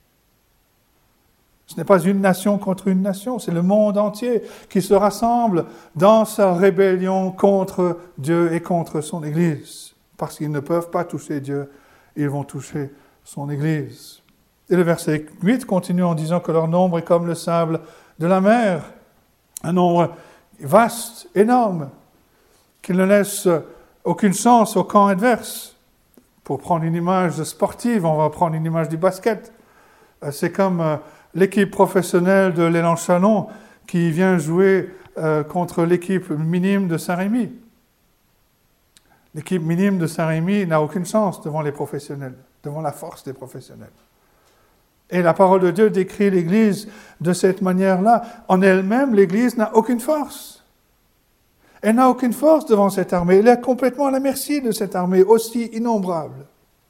Ce n'est pas une nation contre une nation, c'est le monde entier qui se rassemble dans sa rébellion contre Dieu et contre son Église. Parce qu'ils ne peuvent pas toucher Dieu, ils vont toucher son Église. Et le verset huit continue en disant que leur nombre est comme le sable de la mer, un nombre vaste, énorme, qu'il ne laisse aucune chance au camp adverse. Pour prendre une image sportive, on va prendre une image du basket. C'est comme l'équipe professionnelle de l'Élan Chalon qui vient jouer contre l'équipe minime de Saint-Rémy. L'équipe minime de Saint-Rémy n'a aucune chance devant les professionnels, devant la force des professionnels. Et la parole de Dieu décrit l'Église de cette manière-là. En elle-même, l'Église n'a aucune force. Elle n'a aucune force devant cette armée. Elle est complètement à la merci de cette armée aussi innombrable.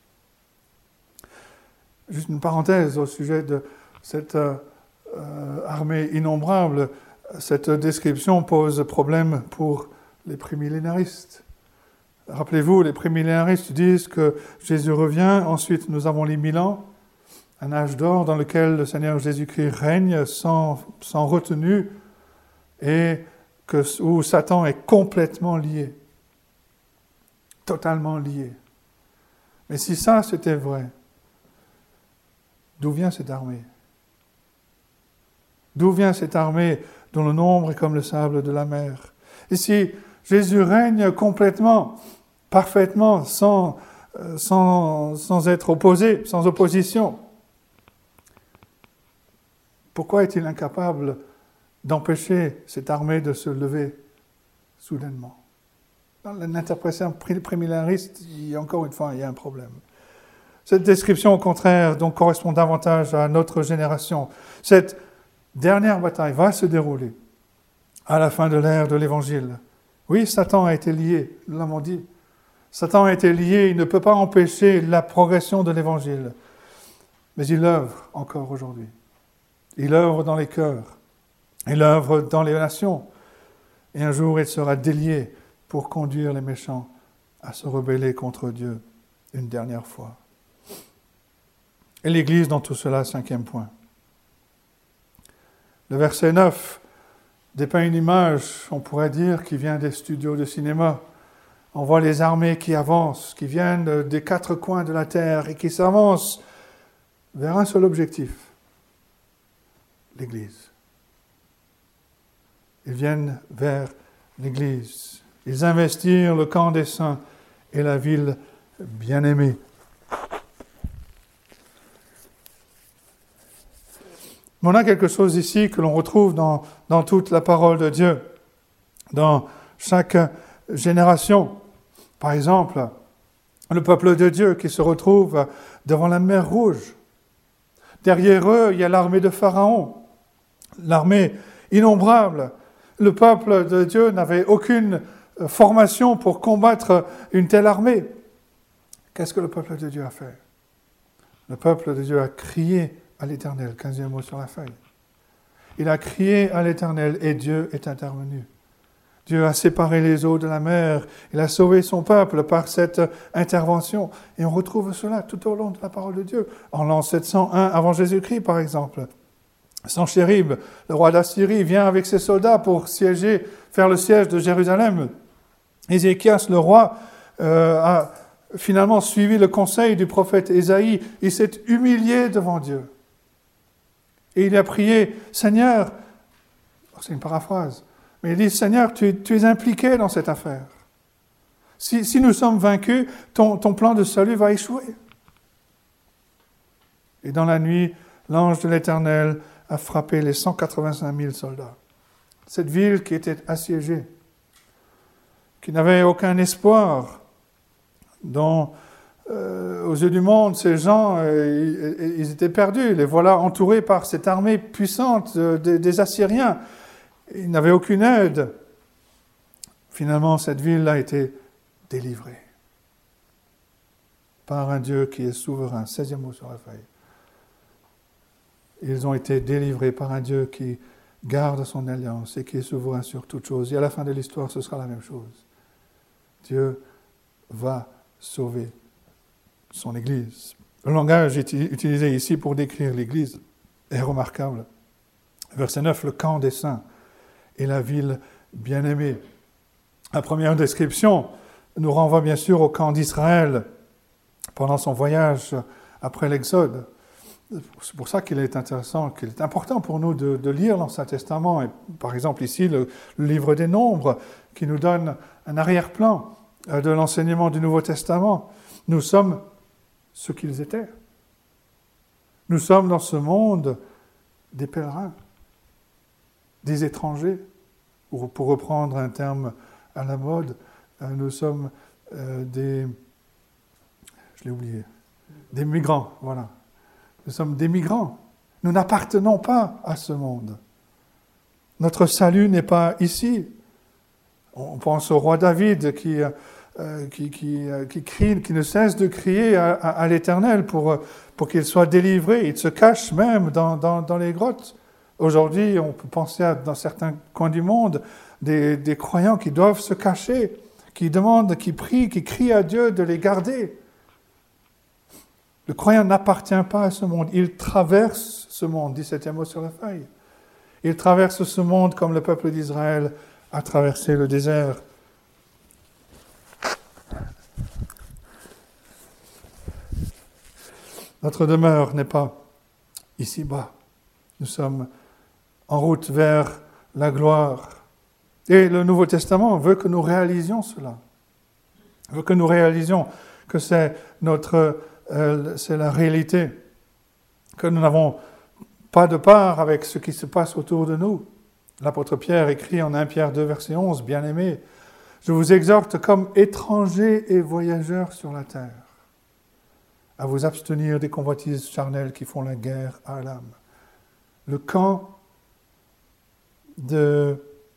Juste une parenthèse au sujet de cette euh, armée innombrable. Cette description pose problème pour les prémillénaristes. Rappelez-vous, les prémillénaristes disent que Jésus revient, ensuite nous avons les mille ans, un âge d'or dans lequel le Seigneur Jésus-Christ règne sans, sans retenue et que, où Satan est complètement lié, totalement lié. Mais si ça c'était vrai, d'où vient cette armée? D'où vient cette armée dont le nombre est comme le sable de la mer? Et si Jésus règne complètement, parfaitement, sans, sans, sans être opposé, sans opposition, Pourquoi est-il incapable d'empêcher cette armée de se lever soudainement? Dans l'interprétation prémillénariste, il y a encore une fois, il y a un problème. Cette description, au contraire, donc, correspond davantage à notre génération. Cette dernière bataille va se dérouler à la fin de l'ère de l'Évangile. Oui, Satan a été lié, nous l'avons dit. Satan a été lié, il ne peut pas empêcher la progression de l'Évangile. Mais il œuvre encore aujourd'hui. Il œuvre dans les cœurs. Il œuvre dans les nations. Et un jour, il sera délié pour conduire les méchants à se rebeller contre Dieu une dernière fois. Et l'Église dans tout cela, cinquième point. Le verset neuf dépeint une image, on pourrait dire, qui vient des studios de cinéma. On voit les armées qui avancent, qui viennent des quatre coins de la terre et qui s'avancent vers un seul objectif, l'Église. Ils viennent vers l'Église. Ils investirent le camp des saints et la ville bien-aimée. Mais on a quelque chose ici que l'on retrouve dans, dans toute la parole de Dieu, dans chaque génération. Par exemple, le peuple de Dieu qui se retrouve devant la mer Rouge. Derrière eux, il y a l'armée de Pharaon, l'armée innombrable. Le peuple de Dieu n'avait aucune formation pour combattre une telle armée. Qu'est-ce que le peuple de Dieu a fait? Le peuple de Dieu a crié à l'Éternel, quinzième mot sur la feuille. Il a crié à l'Éternel et Dieu est intervenu. Dieu a séparé les eaux de la mer, il a sauvé son peuple par cette intervention. Et on retrouve cela tout au long de la parole de Dieu. En l'an sept cent un avant Jésus-Christ, par exemple. Sanchérib, le roi d'Assyrie, vient avec ses soldats pour siéger, faire le siège de Jérusalem. Ézéchias, le roi, euh, a finalement suivi le conseil du prophète Ésaïe. Il s'est humilié devant Dieu. Et il a prié, Seigneur, c'est une paraphrase, mais il dit, Seigneur, tu, tu es impliqué dans cette affaire. Si, si nous sommes vaincus, ton, ton plan de salut va échouer. Et dans la nuit, l'ange de l'Éternel a frappé les cent quatre-vingt-cinq mille soldats. Cette ville qui était assiégée, qui n'avait aucun espoir, dont euh, aux yeux du monde, ces gens, euh, ils, ils étaient perdus. Les voilà entourés par cette armée puissante de, de, des Assyriens. Ils n'avaient aucune aide. Finalement, cette ville a été délivrée par un Dieu qui est souverain. seizième mot sur la feuille. Ils ont été délivrés par un Dieu qui garde son alliance et qui est souverain sur toutes choses. Et à la fin de l'histoire, ce sera la même chose. Dieu va sauver son Église. Le langage utilisé ici pour décrire l'Église est remarquable. Verset neuf, le camp des saints et la ville bien-aimée. La première description nous renvoie bien sûr au camp d'Israël pendant son voyage après l'Exode. C'est pour ça qu'il est intéressant, qu'il est important pour nous de, de lire l'Ancien Testament. Et par exemple ici, le, le livre des Nombres qui nous donne un arrière-plan de l'enseignement du Nouveau Testament. Nous sommes ce qu'ils étaient. Nous sommes dans ce monde des pèlerins, des étrangers, ou pour reprendre un terme à la mode, nous sommes euh, des... Je l'ai oublié. Des migrants, voilà. Nous sommes des migrants. Nous n'appartenons pas à ce monde. Notre salut n'est pas ici. On pense au roi David qui, euh, qui, qui, qui crie, qui ne cesse de crier à, à, à l'Éternel pour, pour qu'il soit délivré. Il se cache même dans, dans, dans les grottes. Aujourd'hui, on peut penser à, dans certains coins du monde, des, des croyants qui doivent se cacher, qui demandent, qui prient, qui crient à Dieu de les garder. Le croyant n'appartient pas à ce monde. Il traverse ce monde, dix-septième mot sur la feuille. Il traverse ce monde comme le peuple d'Israël a traversé le désert. Notre demeure n'est pas ici-bas. Nous sommes en route vers la gloire. Et le Nouveau Testament veut que nous réalisions cela. Il veut que nous réalisions que c'est notre, euh, c'est la réalité, que nous n'avons pas de part avec ce qui se passe autour de nous. L'apôtre Pierre écrit en premier Pierre deux, verset onze, « Bien-aimés, je vous exhorte comme étrangers et voyageurs sur la terre, à vous abstenir des convoitises charnelles qui font la guerre à l'âme. » Le camp de...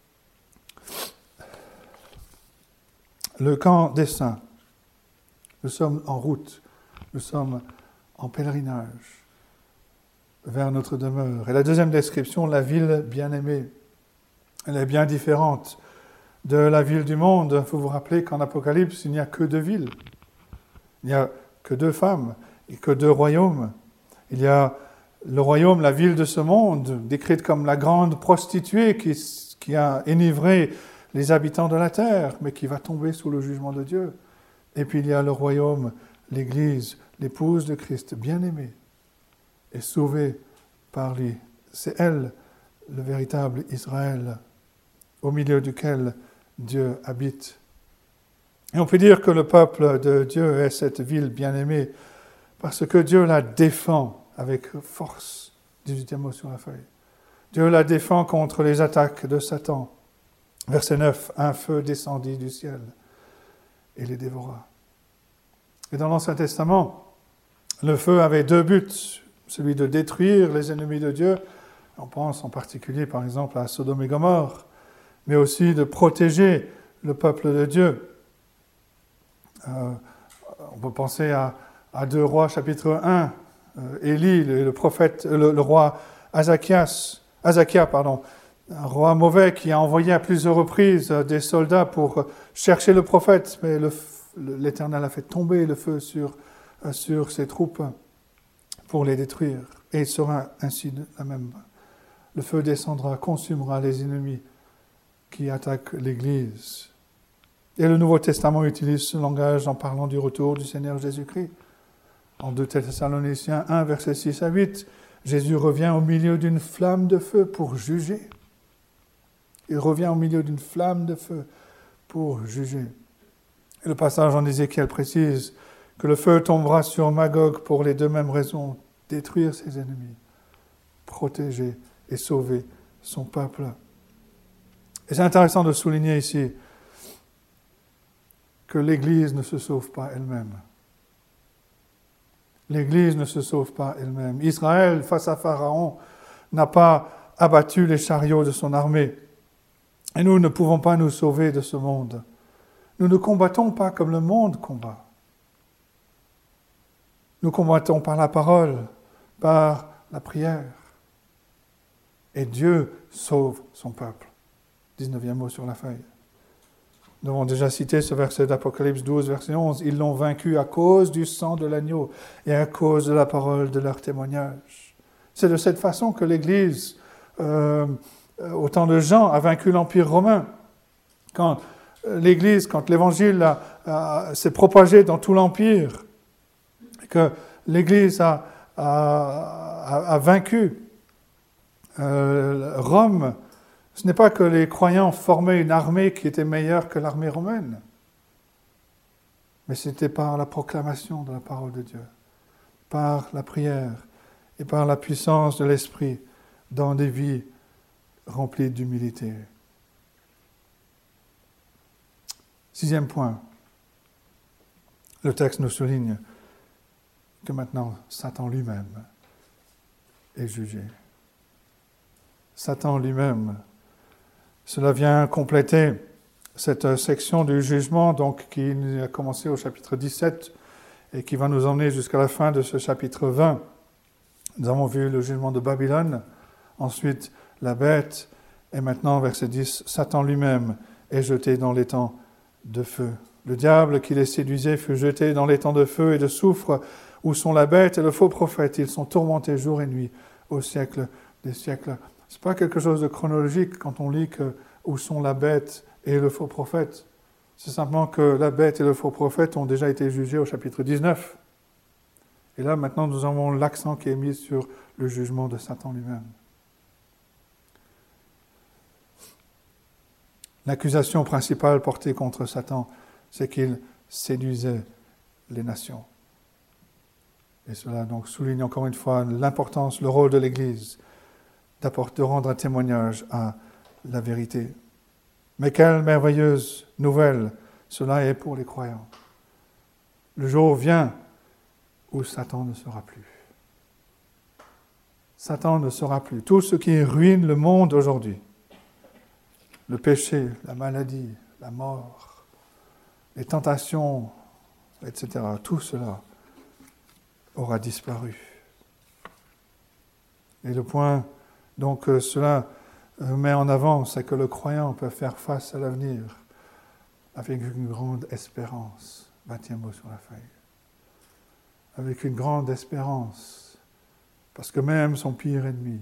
Le camp des saints. Nous sommes en route, nous sommes en pèlerinage vers notre demeure. Et la deuxième description, la ville bien-aimée, elle est bien différente de la ville du monde. Il faut vous rappeler qu'en Apocalypse, il n'y a que deux villes. Il n'y a que deux femmes et que deux royaumes. Il y a le royaume, la ville de ce monde, décrite comme la grande prostituée qui, qui a enivré les habitants de la terre, mais qui va tomber sous le jugement de Dieu. Et puis il y a le royaume, l'Église, l'épouse de Christ, bien-aimée et sauvée par lui. C'est elle, le véritable Israël, au milieu duquel Dieu habite. Et on peut dire que le peuple de Dieu est cette ville bien-aimée parce que Dieu la défend avec force. dix-huitième mot sur la feuille. Dieu la défend contre les attaques de Satan. Verset neuf, « Un feu descendit du ciel et les dévora. » Et dans l'Ancien Testament, le feu avait deux buts, celui de détruire les ennemis de Dieu, on pense en particulier par exemple à Sodome et Gomorrhe, mais aussi de protéger le peuple de Dieu. Euh, on peut penser à, à deux Rois chapitre un, euh, Élie, le, le prophète, le, le roi Azakias, Azakia, pardon, un roi mauvais qui a envoyé à plusieurs reprises des soldats pour chercher le prophète, mais le, l'Éternel a fait tomber le feu sur, sur ses troupes pour les détruire. Et il sera ainsi la même. Le feu descendra, consumera les ennemis qui attaquent l'Église. Et le Nouveau Testament utilise ce langage en parlant du retour du Seigneur Jésus-Christ. En deux Thessaloniciens un, versets six à huit, Jésus revient au milieu d'une flamme de feu pour juger. Il revient au milieu d'une flamme de feu pour juger. Et le passage en Ézéchiel précise que le feu tombera sur Magog pour les deux mêmes raisons, détruire ses ennemis, protéger et sauver son peuple. Et c'est intéressant de souligner ici que l'Église ne se sauve pas elle-même. L'Église ne se sauve pas elle-même. Israël, face à Pharaon, n'a pas abattu les chariots de son armée. Et nous ne pouvons pas nous sauver de ce monde. Nous ne combattons pas comme le monde combat. Nous combattons par la parole, par la prière. Et Dieu sauve son peuple. dix-neuvième mot sur la feuille. Nous avons déjà cité ce verset d'Apocalypse douze, verset onze. Ils l'ont vaincu à cause du sang de l'agneau et à cause de la parole de leur témoignage. C'est de cette façon que l'Église, euh, au temps de Jean, a vaincu l'Empire romain. Quand l'Église, quand l'Évangile a, a, s'est propagé dans tout l'Empire, que l'Église a, a, a, a vaincu euh, Rome, ce n'est pas que les croyants formaient une armée qui était meilleure que l'armée romaine, mais c'était par la proclamation de la parole de Dieu, par la prière et par la puissance de l'Esprit dans des vies remplies d'humilité. Sixième point, le texte nous souligne que maintenant Satan lui-même est jugé. Satan lui-même. Cela vient compléter cette section du jugement donc, qui a commencé au chapitre dix-sept et qui va nous emmener jusqu'à la fin de ce chapitre vingt. Nous avons vu le jugement de Babylone, ensuite la bête, et maintenant, verset dix, Satan lui-même est jeté dans l'étang de feu. Le diable qui les séduisait fut jeté dans l'étang de feu et de soufre où sont la bête et le faux prophète. Ils sont tourmentés jour et nuit au siècle des siècles. Ce n'est pas quelque chose de chronologique quand on lit que où sont la bête et le faux prophète. C'est simplement que la bête et le faux prophète ont déjà été jugés au chapitre dix-neuf. Et là, maintenant, nous avons l'accent qui est mis sur le jugement de Satan lui-même. L'accusation principale portée contre Satan, c'est qu'il séduisait les nations. Et cela donc souligne encore une fois l'importance, le rôle de l'Église d'apporter, de rendre un témoignage à la vérité. Mais quelle merveilleuse nouvelle cela est pour les croyants. Le jour vient où Satan ne sera plus. Satan ne sera plus. Tout ce qui ruine le monde aujourd'hui, le péché, la maladie, la mort, les tentations, et cetera, tout cela aura disparu. Et le point donc que cela met en avant, c'est que le croyant peut faire face à l'avenir avec une grande espérance. Vingtième mot sur la feuille. Avec une grande espérance, parce que même son pire ennemi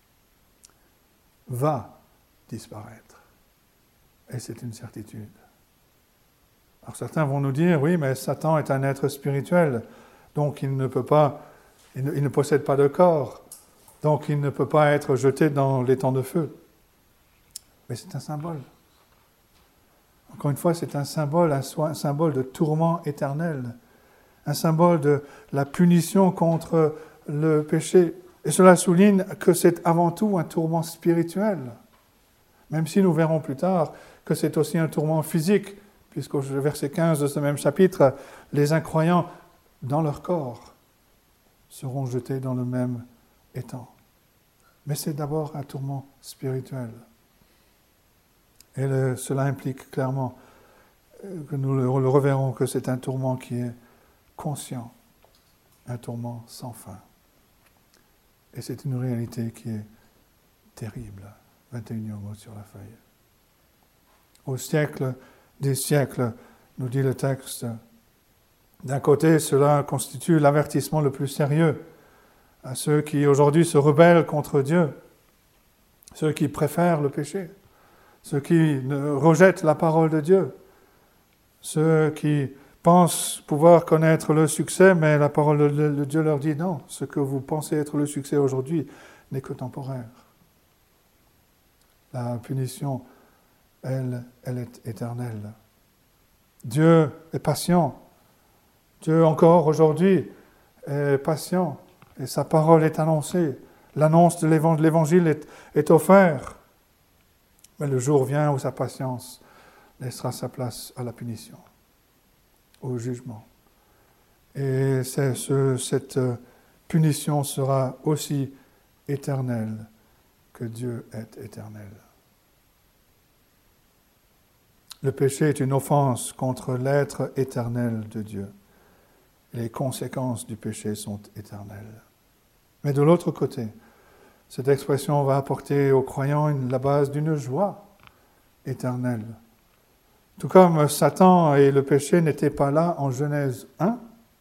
va disparaître. Et c'est une certitude. Alors certains vont nous dire, oui, mais Satan est un être spirituel, donc il ne peut pas, il ne, il ne possède pas de corps, donc il ne peut pas être jeté dans l'étang de feu. Mais c'est un symbole. Encore une fois, c'est un symbole, un, un symbole de tourment éternel, un symbole de la punition contre le péché. Et cela souligne que c'est avant tout un tourment spirituel, même si nous verrons plus tard que c'est aussi un tourment physique, puisqu'au verset quinze de ce même chapitre, les incroyants, dans leur corps, seront jetés dans le même étang. Mais c'est d'abord un tourment spirituel. Et le, cela implique clairement que nous le, le reverrons, que c'est un tourment qui est conscient, un tourment sans fin. Et c'est une réalité qui est terrible. vingt et unième mot sur la feuille. Au siècle des siècles, nous dit le texte, d'un côté, cela constitue l'avertissement le plus sérieux à ceux qui aujourd'hui se rebellent contre Dieu, ceux qui préfèrent le péché, ceux qui rejettent la parole de Dieu, ceux qui pensent pouvoir connaître le succès, mais la parole de Dieu leur dit non, ce que vous pensez être le succès aujourd'hui n'est que temporaire. La punition, elle, elle est éternelle. Dieu est patient. Dieu encore aujourd'hui est patient et sa parole est annoncée. L'annonce de l'évangile est, est offerte. Mais le jour vient où sa patience laissera sa place à la punition, au jugement. Et c'est ce, cette punition sera aussi éternelle que Dieu est éternel. Le péché est une offense contre l'être éternel de Dieu. Les conséquences du péché sont éternelles. Mais de l'autre côté, cette expression va apporter aux croyants une, la base d'une joie éternelle. Tout comme Satan et le péché n'étaient pas là en Genèse un,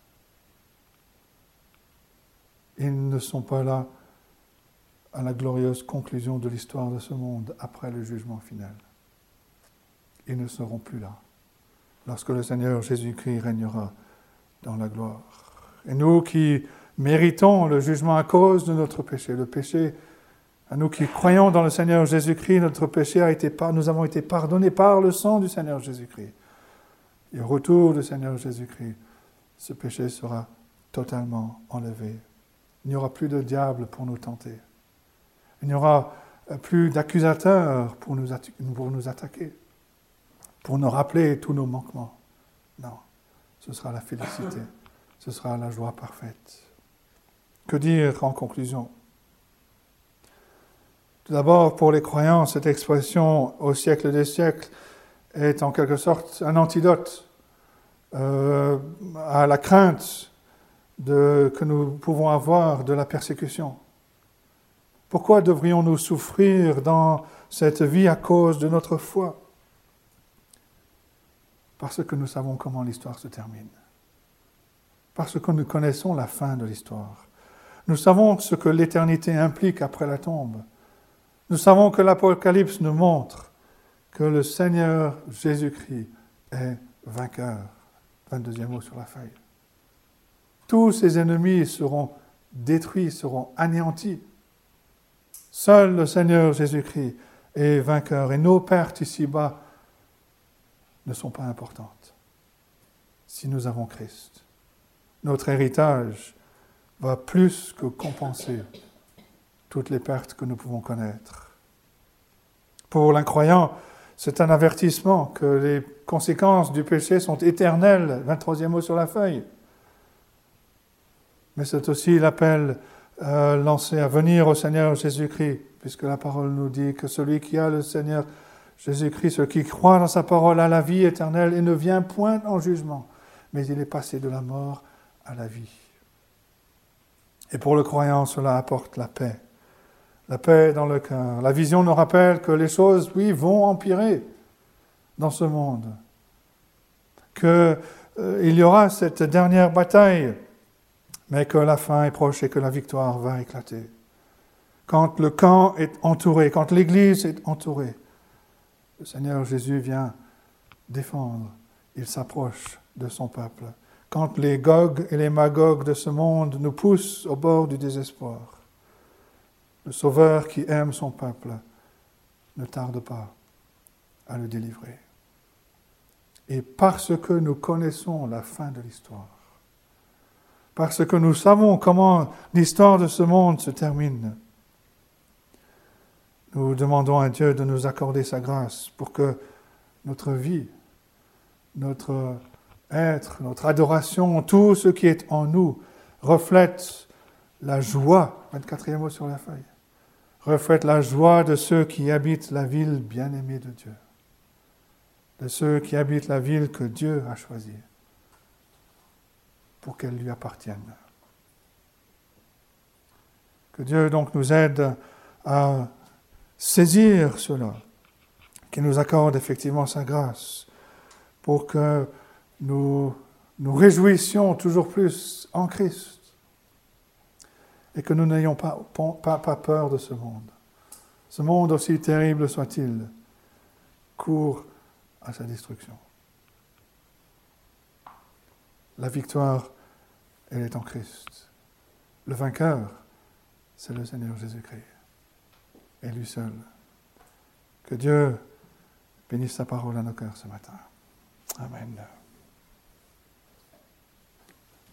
ils ne sont pas là à la glorieuse conclusion de l'histoire de ce monde après le jugement final. Ils ne seront plus là lorsque le Seigneur Jésus-Christ régnera dans la gloire. Et nous qui méritons le jugement à cause de notre péché, le péché, à nous qui croyons dans le Seigneur Jésus-Christ, notre péché a été, nous avons été pardonnés par le sang du Seigneur Jésus-Christ. Et au retour du Seigneur Jésus-Christ, ce péché sera totalement enlevé. Il n'y aura plus de diable pour nous tenter. Il n'y aura plus d'accusateurs pour nous, pour nous attaquer, pour nous rappeler tous nos manquements. Non, ce sera la félicité, ce sera la joie parfaite. Que dire en conclusion ? Tout d'abord, pour les croyants, cette expression « au siècle des siècles » est en quelque sorte un antidote euh, à la crainte de, que nous pouvons avoir de la persécution. Pourquoi devrions-nous souffrir dans cette vie à cause de notre foi ? Parce que nous savons comment l'histoire se termine. Parce que nous connaissons la fin de l'histoire. Nous savons ce que l'éternité implique après la tombe. Nous savons que l'Apocalypse nous montre que le Seigneur Jésus-Christ est vainqueur. vingt-deuxième mot sur la feuille. Tous ses ennemis seront détruits, seront anéantis. Seul le Seigneur Jésus-Christ est vainqueur. Et nos pertes ici-bas ne sont pas importantes si nous avons Christ. Notre héritage va plus que compenser toutes les pertes que nous pouvons connaître. Pour l'incroyant, c'est un avertissement que les conséquences du péché sont éternelles, vingt-troisième mot sur la feuille. Mais c'est aussi l'appel euh, lancé à venir au Seigneur Jésus-Christ, puisque la parole nous dit que celui qui a le Seigneur Jésus-Christ, celui qui croit dans sa parole, a la vie éternelle et ne vient point en jugement, mais il est passé de la mort à la vie. Et pour le croyant, cela apporte la paix. La paix dans le cœur. La vision nous rappelle que les choses, oui, vont empirer dans ce monde. Qu'il euh, y aura cette dernière bataille, mais que la fin est proche et que la victoire va éclater. Quand le camp est entouré, quand l'Église est entourée, le Seigneur Jésus vient défendre. Il s'approche de son peuple. Quand les Gog et les Magog de ce monde nous poussent au bord du désespoir, le Sauveur qui aime son peuple ne tarde pas à le délivrer. Et parce que nous connaissons la fin de l'histoire, parce que nous savons comment l'histoire de ce monde se termine, nous demandons à Dieu de nous accorder sa grâce pour que notre vie, notre être, notre adoration, tout ce qui est en nous reflète la joie, vingt-quatrième mot sur la feuille, reflète la joie de ceux qui habitent la ville bien-aimée de Dieu, de ceux qui habitent la ville que Dieu a choisie pour qu'elle lui appartienne. Que Dieu donc nous aide à saisir cela, qu'il nous accorde effectivement sa grâce pour que nous nous réjouissions toujours plus en Christ et que nous n'ayons pas, pas, pas peur de ce monde. Ce monde, aussi terrible soit-il, court à sa destruction. La victoire, elle est en Christ. Le vainqueur, c'est le Seigneur Jésus-Christ. Et lui seul. Que Dieu bénisse sa parole à nos cœurs ce matin. Amen.